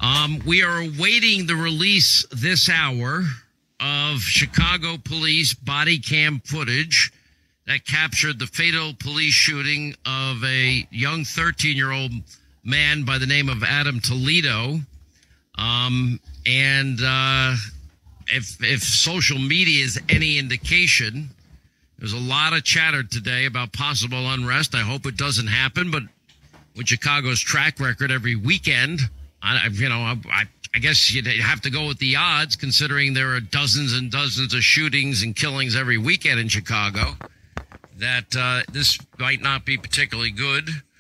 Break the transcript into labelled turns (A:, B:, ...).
A: We are awaiting the release this hour of Chicago police body cam footage that captured the fatal police shooting of a young 13-year-old man by the name of Adam Toledo. If social media is any indication, there's a lot of chatter today about possible unrest. I hope it doesn't happen, but with Chicago's track record every weekend, I guess you'd have to go with the odds, considering there are dozens and dozens of shootings and killings every weekend in Chicago, that this might not be particularly good.